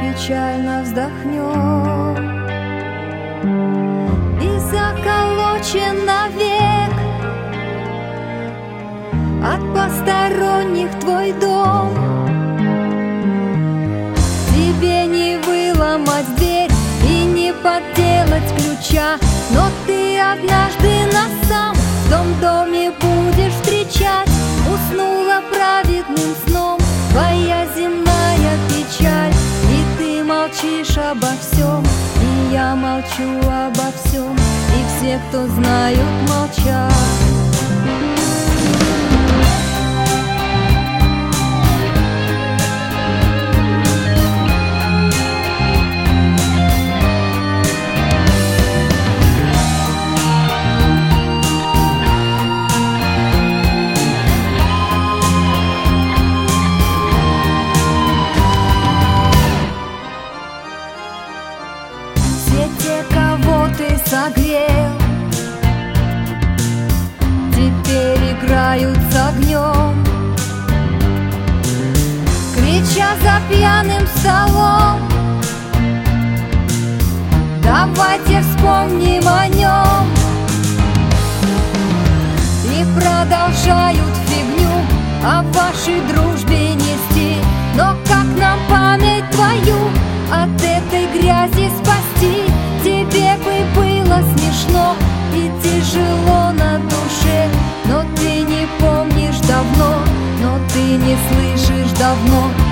печально вздохнем и заколочен навек от посторонних твой дом. Тебе не выломать дверь и не подделать ключа, но ты однажды нас сам в том доме будешь встречать. Уснула праведным сном твоя земная печаль, и ты молчишь обо всем, и я молчу обо всем, и все, кто знают, молчат. Согрел, теперь играют с огнем, крича за пьяным столом. Давайте вспомним о нем. И продолжают фигню о вашей дружбе нести, но как нам память твою от этой грязи спасти? Тебе бы было смешно и тяжело на душе, но ты не помнишь давно, но ты не слышишь давно.